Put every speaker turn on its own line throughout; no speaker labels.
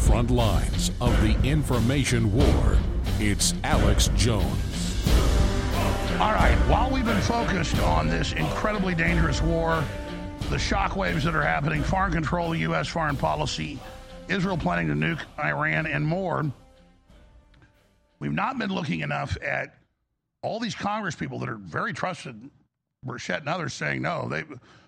front lines of the information war. It's Alex Jones.
All right, while we've been focused on this incredibly dangerous war, the shockwaves that are happening, foreign control of the U.S. foreign policy, Israel planning to nuke Iran, and more, we've not been looking enough at all these Congress people that are very trusted, Burchett and others, saying no, they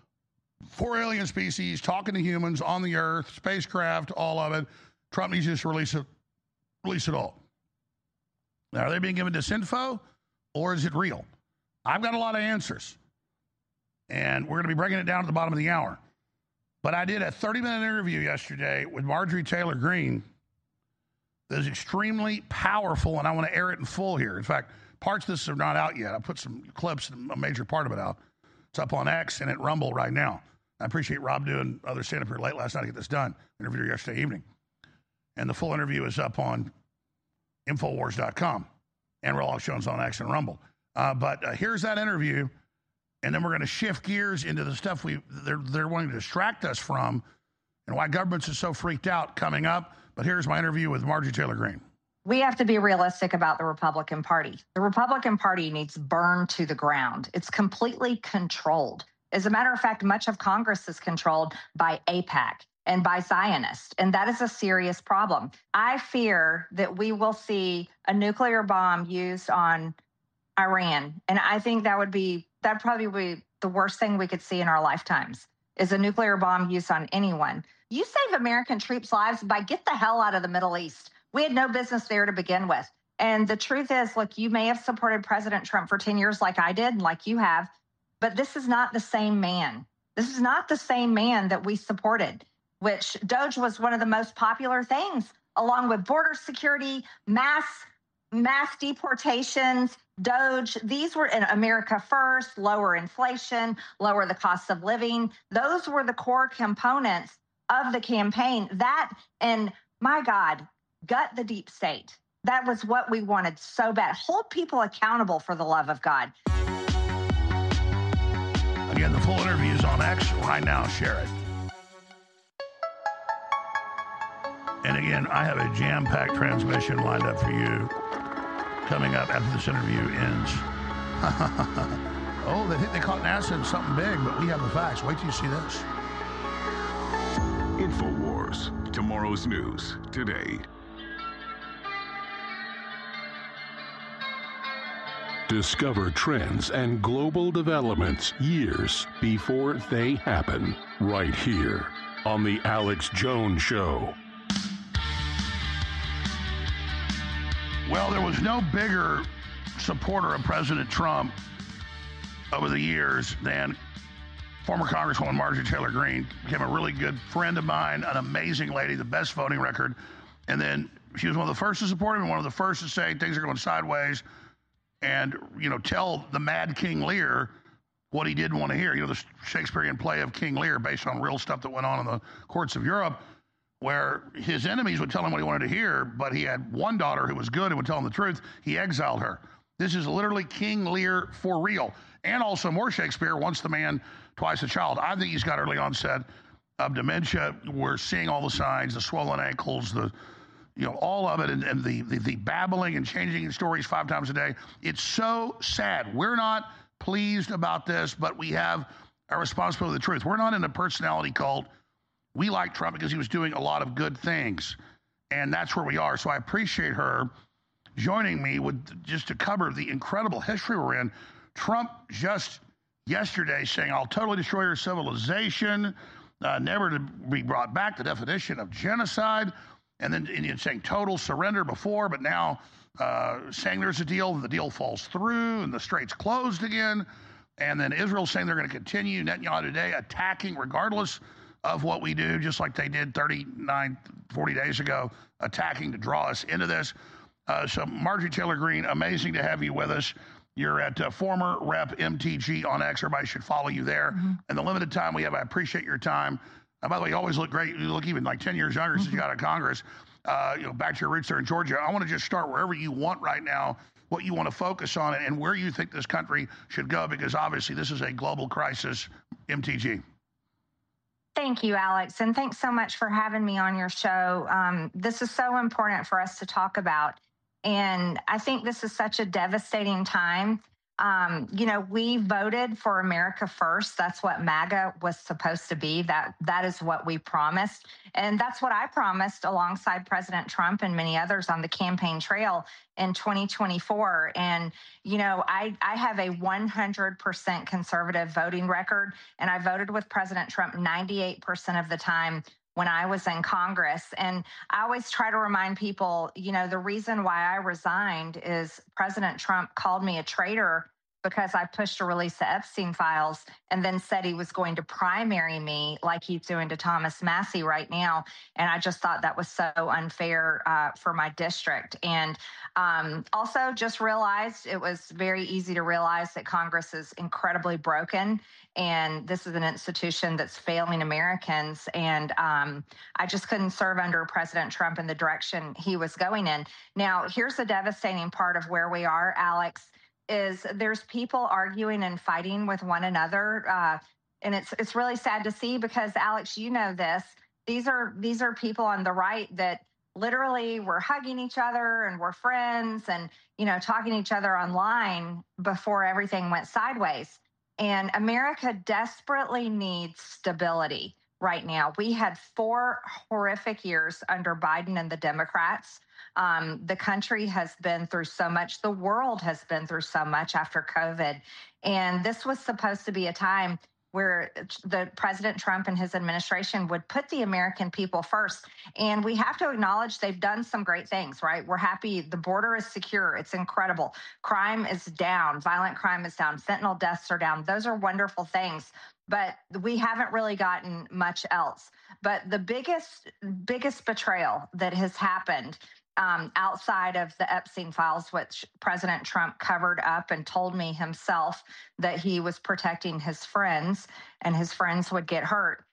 4 alien species talking to humans on the earth, spacecraft, all of it. Trump needs to just release it all. Now, are they being given disinfo, or is it real? I've got a lot of answers, and we're going to be breaking it down at the bottom of the hour. But I did a 30-minute interview yesterday with Marjorie Taylor Greene that is extremely powerful, and I want to air it in full here. In fact, parts of this are not out yet. I put some clips, a major part of it out. It's up on X and at Rumble right now. I appreciate Rob doing other stand-up here late last night to get this done. Interviewed her yesterday evening. And the full interview is up on Infowars.com and Real Alex Jones on X and Rumble. But here's that interview, and then we're going to shift gears into the stuff they're wanting to distract us from and why governments are so freaked out coming up. But here's my interview with Marjorie Taylor Greene.
We have to be realistic about the Republican Party. The Republican Party needs burned to the ground. It's completely controlled. As a matter of fact, much of Congress is controlled by AIPAC and by Zionists, and that is a serious problem. I fear that we will see a nuclear bomb used on Iran, and I think that'd probably be the worst thing we could see in our lifetimes, is a nuclear bomb used on anyone. You save American troops' lives by get the hell out of the Middle East. We had no business there to begin with. And the truth is, look, you may have supported President Trump for 10 years like I did and like you have, but this is not the same man. This is not the same man that we supported, which DOGE was one of the most popular things, along with border security, mass deportations, DOGE. These were in America First, lower inflation, lower the cost of living. Those were the core components of the campaign. That, and my God, gut the deep state. That was what we wanted so bad. Hold people accountable, for the love of God.
Again, the full interview is on X right now. Share it. And again, I have a jam-packed transmission lined up for you coming up after this interview ends. Oh, they caught NASA in something big, but we have the facts. Wait till you see this.
InfoWars. Tomorrow's news today.
Discover trends and global developments years before they happen, right here on The Alex Jones Show.
Well, there was no bigger supporter of President Trump over the years than former Congresswoman Marjorie Taylor Greene. Became a really good friend of mine, an amazing lady, the best voting record. And then she was one of the first to support him and one of the first to say things are going sideways and, tell the mad King Lear what he didn't want to hear. The Shakespearean play of King Lear based on real stuff that went on in the courts of Europe, where his enemies would tell him what he wanted to hear, but he had one daughter who was good and would tell him the truth. He exiled her. This is literally King Lear for real. And also more Shakespeare, once the man, twice a child. I think he's got early onset of dementia. We're seeing all the signs, the swollen ankles, all of it, and the babbling and changing stories 5 times a day. It's so sad. We're not pleased about this, but we have a responsibility to the truth. We're not in a personality cult. We like Trump because he was doing a lot of good things, and that's where we are. So I appreciate her joining me just to cover the incredible history we're in. Trump just yesterday saying, I'll totally destroy your civilization, never to be brought back, the definition of genocide, and then Indian saying total surrender before, but now saying there's a deal, the deal falls through, and the strait's closed again, and then Israel saying they're going to continue, Netanyahu today attacking regardless of what we do, just like they did 40 days ago, attacking to draw us into this. So Marjorie Taylor Greene, amazing to have you with us. You're at former Rep MTG on X. Everybody should follow you there. Mm-hmm. And the limited time we have, I appreciate your time. By the way, you always look great. You look even like 10 years younger since you got out of Congress. Back to your roots there in Georgia. I want to just start wherever you want right now, what you want to focus on, and where you think this country should go, because obviously this is a global crisis. MTG.
Thank you, Alex. And thanks so much for having me on your show. This is so important for us to talk about. And I think this is such a devastating time. We voted for America First. That's what MAGA was supposed to be. That is what we promised. And that's what I promised alongside President Trump and many others on the campaign trail in 2024. And, I have a 100% conservative voting record, and I voted with President Trump 98% of the time when I was in Congress. And I always try to remind people, the reason why I resigned is President Trump called me a traitor because I pushed to release the Epstein files and then said he was going to primary me like he's doing to Thomas Massie right now. And I just thought that was so unfair for my district. And also just realized it was very easy to realize that Congress is incredibly broken. And this is an institution that's failing Americans. And I just couldn't serve under President Trump in the direction he was going in. Now, here's the devastating part of where we are, Alex, is there's people arguing and fighting with one another. And it's really sad to see because, Alex, you know this. These are people on the right that literally were hugging each other and were friends and, talking to each other online before everything went sideways. And America desperately needs stability right now. We had 4 horrific years under Biden and the Democrats. The country has been through so much. The world has been through so much after COVID. And this was supposed to be a time where the President Trump and his administration would put the American people first. And we have to acknowledge they've done some great things, right? We're happy. The border is secure. It's incredible. Crime is down. Violent crime is down. Fentanyl deaths are down. Those are wonderful things. But we haven't really gotten much else. But the biggest betrayal that has happened outside of the Epstein files, which President Trump covered up and told me himself that he was protecting his friends and his friends would get hurt.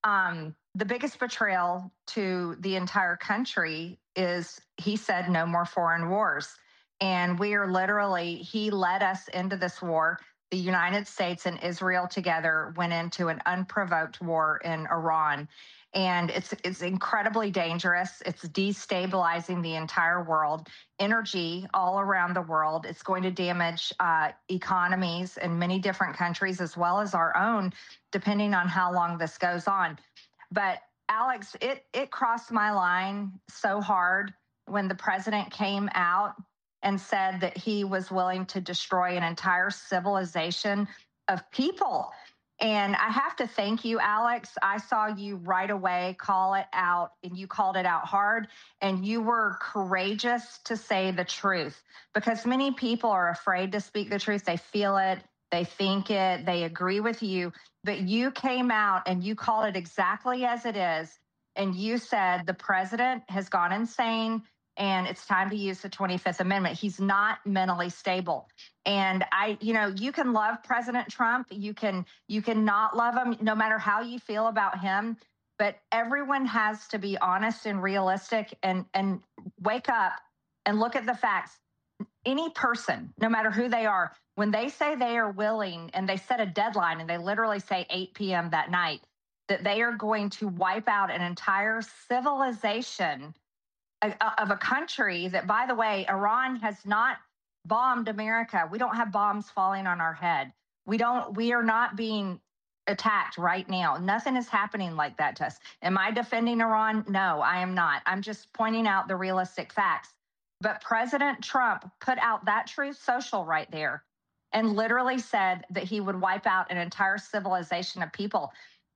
The biggest betrayal to the entire country is he said no more foreign wars. And we are he led us into this war. The United States and Israel together went into an unprovoked war in Iran. And it's incredibly dangerous. It's destabilizing the entire world, energy all around the world. It's going to damage economies in many different countries as well as our own, depending on how long this goes on. But Alex, it crossed my line so hard when the president came out and said that he was willing to destroy an entire civilization of people. And I have to thank you, Alex. I saw you right away call it out, and you called it out hard, and you were courageous to say the truth because many people are afraid to speak the truth. They feel it, they think it, they agree with you, but you came out and you called it exactly as it is. And you said the president has gone insane and it's time to use the 25th Amendment. He's not mentally stable. And you can love President Trump. You can not love him, no matter how you feel about him. But everyone has to be honest and realistic and wake up and look at the facts. Any person, no matter who they are, when they say they are willing and they set a deadline and they literally say 8 p.m. that night, that they are going to wipe out an entire civilization of a country that, by the way, Iran has not bombed America. We don't have bombs falling on our head. We are not being attacked right now. Nothing is happening like that to us. Am I defending Iran? No, I am not. I'm just pointing out the realistic facts. But President Trump put out that Truth Social right there and literally said that he would wipe out an entire civilization of people.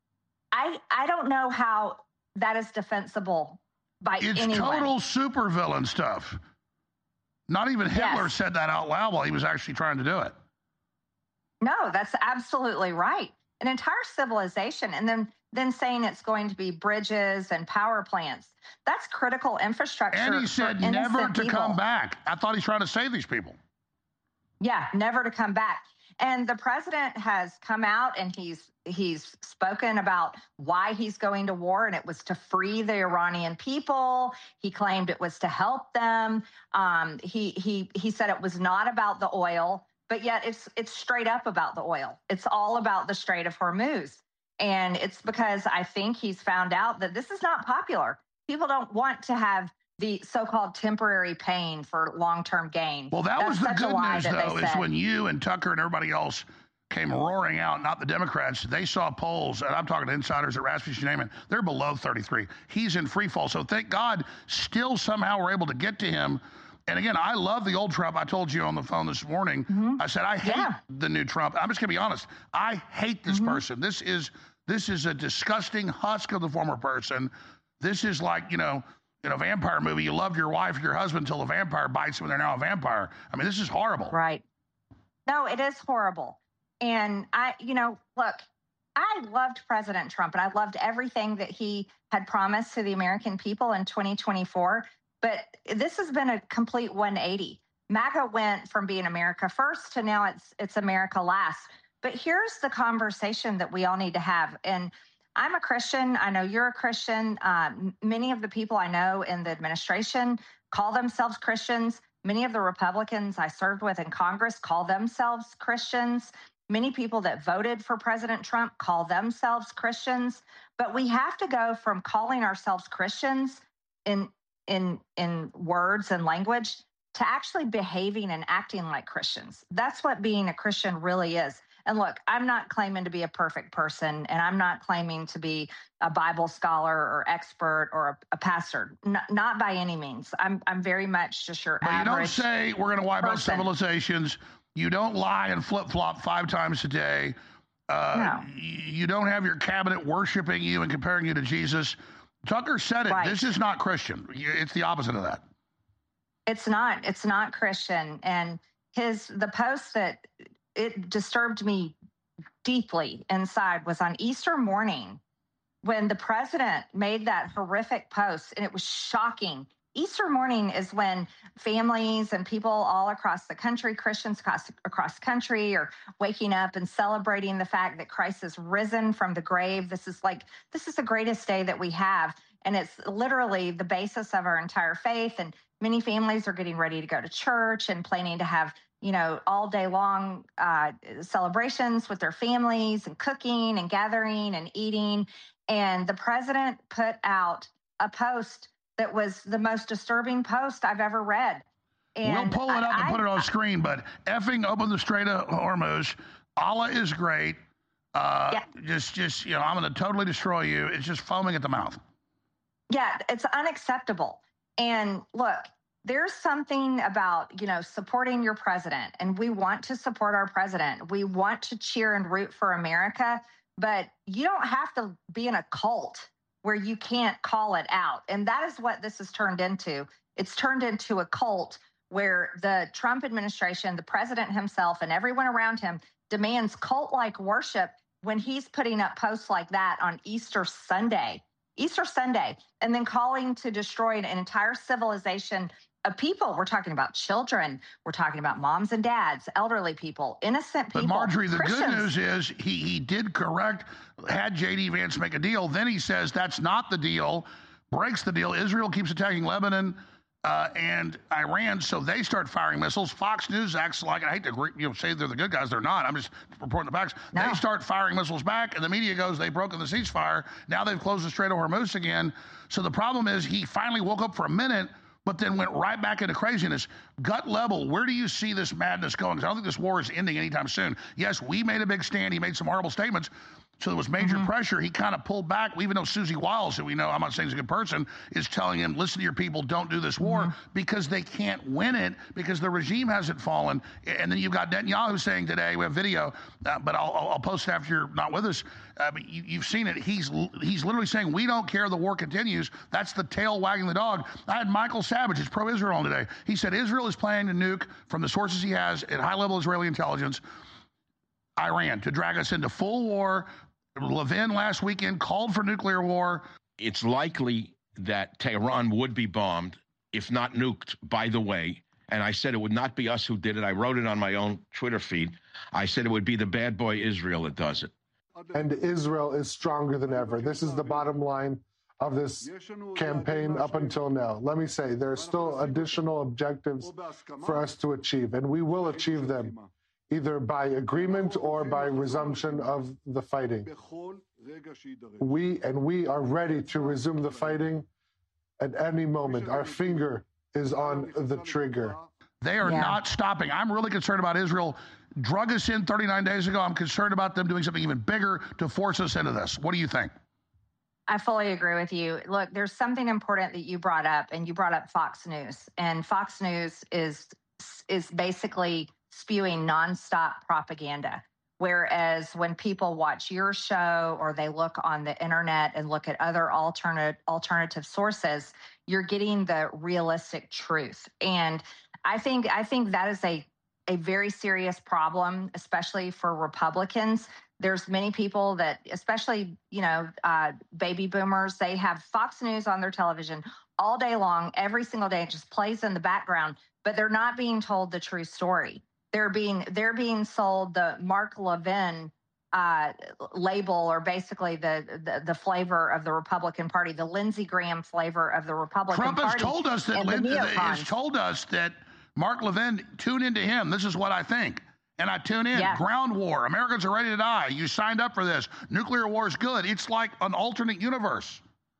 I don't know how that is defensible by anyone.
It's total supervillain stuff. Not even Hitler said that out loud while he was actually trying to do it.
No, that's absolutely right. An entire civilization, and then saying it's going to be bridges and power plants. That's critical infrastructure.
And he said never to come back. I thought he's trying to save these people.
Yeah, never to come back. And the president has come out and he's spoken about why he's going to war, and it was to free the Iranian people. He claimed it was to help them. He said it was not about the oil, but yet it's straight up about the oil. It's all about the Strait of Hormuz. And it's because I think he's found out that this is not popular. People don't want to have the so-called temporary pain for long-term gain.
Well, that was the good news, though, is
said.
when you and Tucker and everybody else came roaring out, not the Democrats, they saw polls, and I'm talking to insiders at Rasmussen, you name it, they're below 33. He's in free fall. So thank God still somehow we're able to get to him. And again, I love the old Trump. I told you on the phone this morning. I said, I hate the new Trump. I'm just going to be honest. I hate this person. This is a disgusting husk of the former person. This is like, in a vampire movie, you loved your wife or your husband until the vampire bites them and they're now a vampire. I mean, this is horrible.
Right. No, it is horrible. And look, I loved President Trump and I loved everything that he had promised to the American people in 2024. But this has been a complete 180. MAGA went from being America first to now it's America last. But here's the conversation that we all need to have. And I'm a Christian. I know you're a Christian. Many of the people I know in the administration call themselves Christians. Many of the Republicans I served with in Congress call themselves Christians. Many people that voted for President Trump call themselves Christians. But we have to go from calling ourselves Christians in words and language to actually behaving and acting like Christians. That's what being a Christian really is. And look, I'm not claiming to be a perfect person, and I'm not claiming to be a Bible scholar or expert or a pastor. Not by any means. I'm very much just your average.
But you don't say we're going to wipe out
person.
Civilizations. You don't lie and flip-flop 5 times a day.
No.
You don't have your cabinet worshiping you and comparing you to Jesus. Tucker said it.
Right.
This is not Christian. It's the opposite of that.
It's not. It's not Christian. And the post that it disturbed me deeply inside was on Easter morning when the president made that horrific post, and it was shocking. Easter morning is when families and people all across the country, Christians across the country, are waking up and celebrating the fact that Christ has risen from the grave. This is the greatest day that we have. And it's literally the basis of our entire faith. And many families are getting ready to go to church and planning to have, all day long celebrations with their families and cooking and gathering and eating. And the president put out a post that was the most disturbing post I've ever read. And
we'll pull it up and put it on screen, but effing open the Strait of Hormuz. Allah is great. Just I'm going to totally destroy you. It's just foaming at the mouth.
Yeah, it's unacceptable. And look, there's something about, supporting your president, and we want to support our president. We want to cheer and root for America, but you don't have to be in a cult where you can't call it out. And that is what this has turned into. It's turned into a cult where the Trump administration, the president himself, and everyone around him demands cult-like worship when he's putting up posts like that on Easter Sunday, and then calling to destroy an entire civilization of people. We're talking about children. We're talking about moms and dads, elderly people, innocent people.
But Marjorie, the
Christians.
good news is he did correct, had J.D. Vance make a deal. Then he says that's not the deal, breaks the deal. Israel keeps attacking Lebanon and Iran, so they start firing missiles. Fox News acts like, I hate to say they're the good guys. They're not. I'm just reporting the facts. No. They start firing missiles back, and the media goes, they've broken the ceasefire. Now they've closed the Strait of Hormuz again. So the problem is he finally woke up for a minute, but then went right back into craziness. Gut level, where do you see this madness going? Because I don't think this war is ending anytime soon. Yes, we made a big stand. He made some horrible statements. So there was major pressure. He kind of pulled back. Even though Susie Wiles, who we know, I'm not saying he's a good person, is telling him, listen to your people, don't do this war, because they can't win it, because the regime hasn't fallen. And then you've got Netanyahu saying today, we have video, but I'll post it after you're not with us. But you've seen it. He's literally saying, we don't care, the war continues. That's the tail wagging the dog. I had Michael Savage, who's pro-Israel, on today. He said Israel is planning to nuke, from the sources he has at high-level Israeli intelligence, Iran, to drag us into full war. Levin last weekend called for nuclear war.
It's likely that Tehran would be bombed, if not nuked, by the way. And I said it would not be us who did it. I wrote it on my own Twitter feed. I said it would be the bad boy Israel that does it.
And Israel is stronger than ever. This is the bottom line of this campaign up until now. Let me say, there are still additional objectives for us to achieve, and we will achieve them. either by agreement or by resumption of the fighting. We are ready to resume the fighting at any moment. Our finger is on the trigger.
They are not stopping. I'm really concerned about Israel. Drug us in 39 days ago. I'm concerned about them doing something even bigger to force us into this. What do you think?
I fully agree with you. Look, there's something important that you brought up, and you brought up Fox News. And Fox News is basically spewing nonstop propaganda. Whereas when people watch your show or they look on the internet and look at other alternative sources, you're getting the realistic truth. And I think that is a very serious problem, especially for Republicans. There's many people that, especially, baby boomers, they have Fox News on their television all day long, every single day. It just plays in the background, but they're not being told the true story. They're being sold the Mark Levin label, or basically the flavor of the Republican Party, the Lindsey Graham flavor of the Republican Party.
Trump has told us that Mark Levin, tune into him. This is what I think. And I tune in. Yeah. Ground war. Americans are ready to die. You signed up for this. Nuclear war is good. It's like an alternate universe.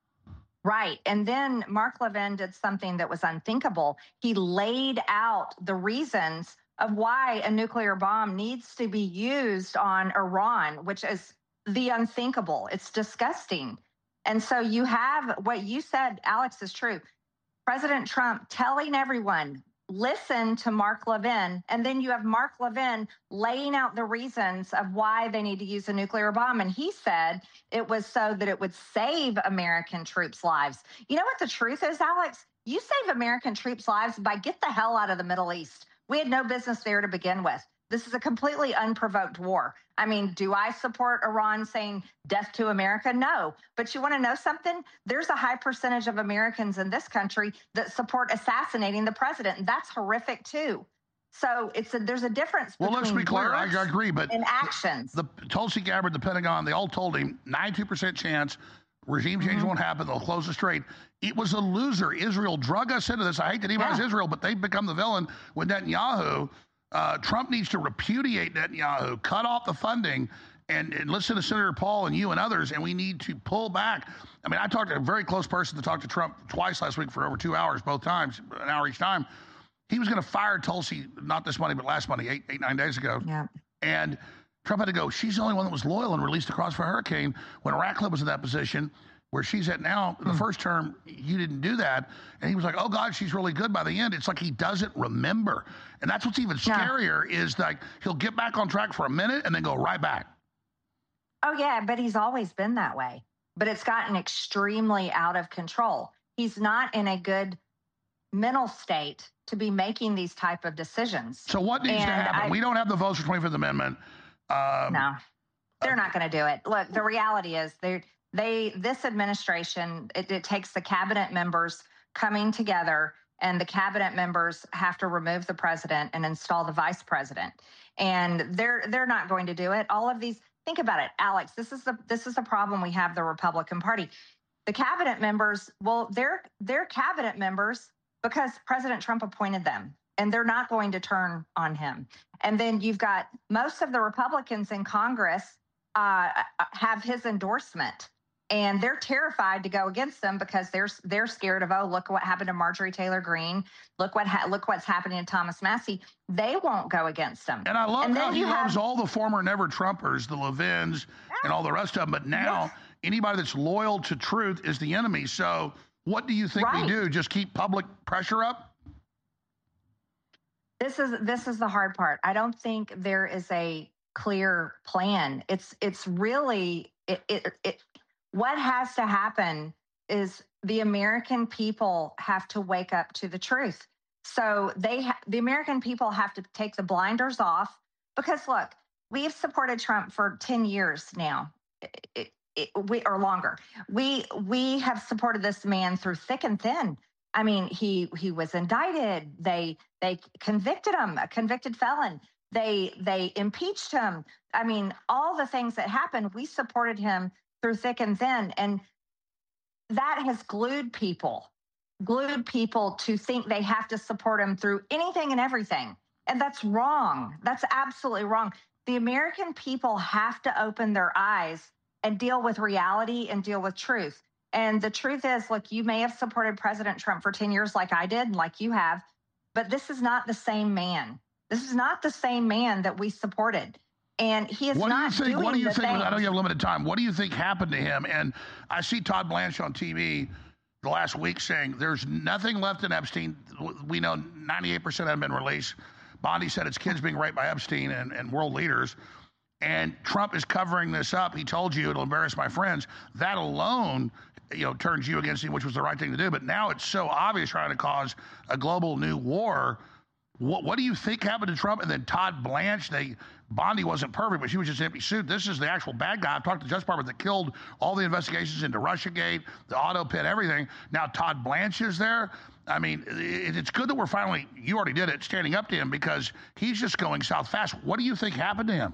Right. And then Mark Levin did something that was unthinkable. He laid out the reasons of why a nuclear bomb needs to be used on Iran, which is the unthinkable. It's disgusting. And so you have what you said, Alex, is true. President Trump telling everyone, listen to Mark Levin, and then you have Mark Levin laying out the reasons of why they need to use a nuclear bomb. And he said it was so that it would save American troops' lives. You know what the truth is, Alex? You save American troops' lives by get the hell out of the Middle East. We had no business there to begin with. This is a completely unprovoked war. I mean, do I support Iran saying death to America? No. But you want to know something? There's a high percentage of Americans in this country that support assassinating the president, and that's horrific too. So there's a difference between
let's be clear. I agree, but
and actions.
The Tulsi Gabbard, the Pentagon, they all told him 92% chance regime change won't happen. They'll close the strait. It was a loser. Israel drug us into this. I hate to demonize Israel, but they've become the villain with Netanyahu. Trump needs to repudiate Netanyahu, cut off the funding, and listen to Senator Paul and you and others, and we need to pull back. I mean, I talked to a very close person that talked to Trump twice last week for over 2 hours, both times, an hour each time. He was going to fire Tulsi, not this Monday, but last Monday, 9 days ago. Yeah. And Trump had to go, she's the only one that was loyal and released the Crossfire Hurricane when Ratcliffe was in that position. Where she's at now, the first term, you didn't do that. And he was like, oh, God, she's really good by the end. It's like he doesn't remember. And that's what's even scarier is like he'll get back on track for a minute and then go right back.
Oh, yeah, but he's always been that way. But it's gotten extremely out of control. He's not in a good mental state to be making these type of decisions.
So what needs to happen? We don't have the votes for 25th Amendment.
No, they're not going to do it. Look, the reality is this administration, it takes the cabinet members coming together, and the cabinet members have to remove the president and install the vice president. And they're not going to do it. All of these, think about it, Alex, this is the problem we have, the Republican Party. The cabinet members, well, they're cabinet members because President Trump appointed them, and they're not going to turn on him. And then you've got most of the Republicans in Congress have his endorsement. And they're terrified to go against them because they're scared of, oh, look what happened to Marjorie Taylor Greene. Look what's happening to Thomas Massie. They won't go against them.
And I love how he loves all the former Never Trumpers, the Levins, and all the rest of them. But now anybody that's loyal to truth is the enemy. So what do you think we do? Just keep public pressure up?
This is the hard part. I don't think there is a clear plan. It's really what has to happen is the American people have to wake up to the truth. So the American people have to take the blinders off because, look, we've supported Trump for 10 years now, or longer. We have supported this man through thick and thin. I mean, he was indicted. They convicted him, a convicted felon. They impeached him. I mean, all the things that happened, we supported him through thick and thin. And that has glued people to think they have to support him through anything and everything. And that's wrong. That's absolutely wrong. The American people have to open their eyes and deal with reality and deal with truth. And the truth is, look, you may have supported President Trump for 10 years like I did and like you have, but this is not the same man. This is not the same man that we supported. And he is not doing the things.
What do you think? I know you have limited time. What do you think happened to him? And I see Todd Blanche on TV the last week saying there's nothing left in Epstein. We know 98% have been released. Bondi said it's kids being raped by Epstein and world leaders. And Trump is covering this up. He told you it'll embarrass my friends. That alone, turns you against him, which was the right thing to do. But now it's so obvious trying to cause a global new war. What do you think happened to Trump? And then Todd Blanche, Bondi wasn't perfect, but she was just an empty suit. This is the actual bad guy. I've talked to the Justice Department that killed all the investigations into Russiagate, the auto pit, everything. Now Todd Blanche is there. I mean, it's good that we're finally, you already did it, standing up to him because he's just going south fast. What do you think happened to him?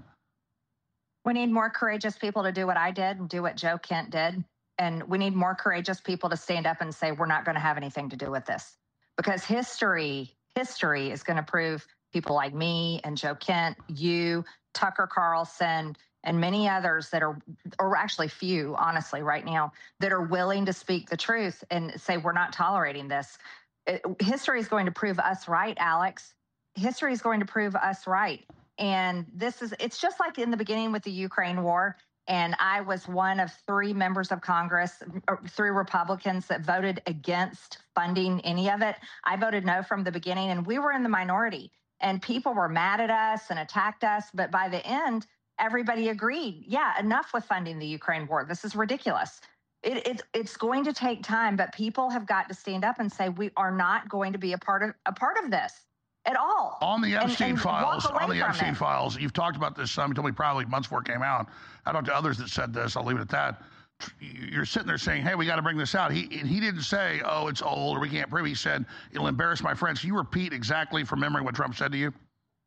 We need more courageous people to do what I did and do what Joe Kent did. And we need more courageous people to stand up and say, we're not going to have anything to do with this. Because history is going to prove people like me and Joe Kent, you, Tucker Carlson, and many others that are, or actually few, honestly, right now, that are willing to speak the truth and say, we're not tolerating this. History is going to prove us right, Alex. History is going to prove us right. And it's just like in the beginning with the Ukraine war. And I was one of 3 members of Congress, 3 Republicans that voted against funding any of it. I voted no from the beginning, and we were in the minority. And people were mad at us and attacked us. But by the end, everybody agreed, yeah, enough with funding the Ukraine war. This is ridiculous. It's going to take time, but people have got to stand up and say, we are not going to be a part of this at all.
On the Epstein files, you've talked about this some. You told me probably months before it came out. I talked to others that said this. I'll leave it at that. You're sitting there saying, hey, we got to bring this out. He didn't say, oh, it's old or we can't prove it. He said, it'll embarrass my friends. Can you repeat exactly from memory what Trump said to you?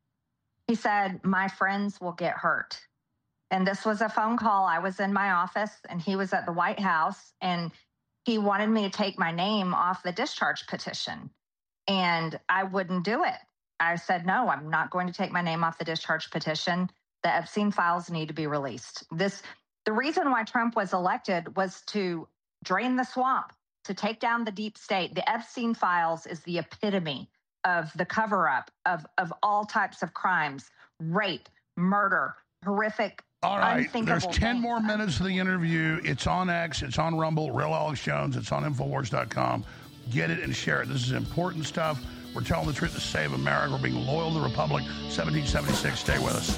He said, my friends will get hurt. And this was a phone call. I was in my office and he was at the White House and he wanted me to take my name off the discharge petition. And I wouldn't do it. I said, no, I'm not going to take my name off the discharge petition. The Epstein files need to be released. The reason why Trump was elected was to drain the swamp, to take down the deep state. The Epstein files is the epitome of the cover-up of all types of crimes, rape, murder, horrific.
All right, there's 10 more minutes of the interview. It's on X, it's on Rumble, Real Alex Jones, it's on Infowars.com. Get it and share it. This is important stuff. We're telling the truth to save America. We're being loyal to the Republic. 1776. Stay with us.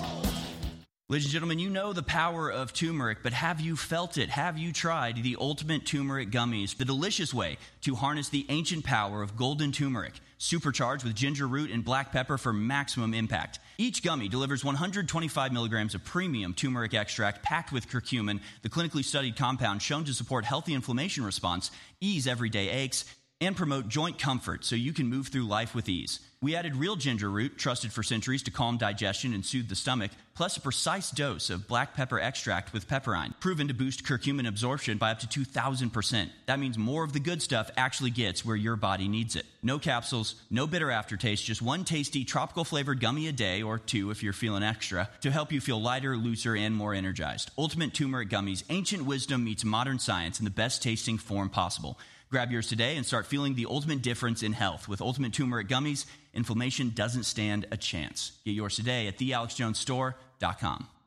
Ladies and gentlemen, you know the power of turmeric, but have you felt it? Have you tried the Ultimate Turmeric Gummies, the delicious way to harness the ancient power of golden turmeric, supercharged with ginger root and black pepper for maximum impact? Each gummy delivers 125 milligrams of premium turmeric extract packed with curcumin, the clinically studied compound shown to support healthy inflammation response, ease everyday aches, and promote joint comfort so you can move through life with ease. We added real ginger root, trusted for centuries to calm digestion and soothe the stomach, plus a precise dose of black pepper extract with pepperine, proven to boost curcumin absorption by up to 2,000%. That means more of the good stuff actually gets where your body needs it. No capsules, no bitter aftertaste, just one tasty tropical flavored gummy a day, or 2 if you're feeling extra, to help you feel lighter, looser, and more energized. Ultimate Turmeric Gummies, ancient wisdom meets modern science in the best tasting form possible. Grab yours today and start feeling the ultimate difference in health. With Ultimate Turmeric Gummies, inflammation doesn't stand a chance. Get yours today at thealexjonesstore.com.